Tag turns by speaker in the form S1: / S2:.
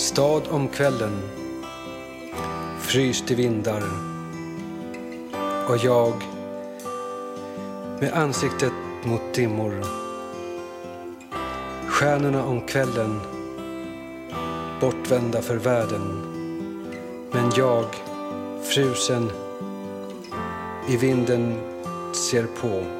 S1: stad om kvällen fryste vindar, och jag med ansiktet mot dimmor. Stjärnorna om kvällen bortvända för världen, men jag frusen i vinden ser på.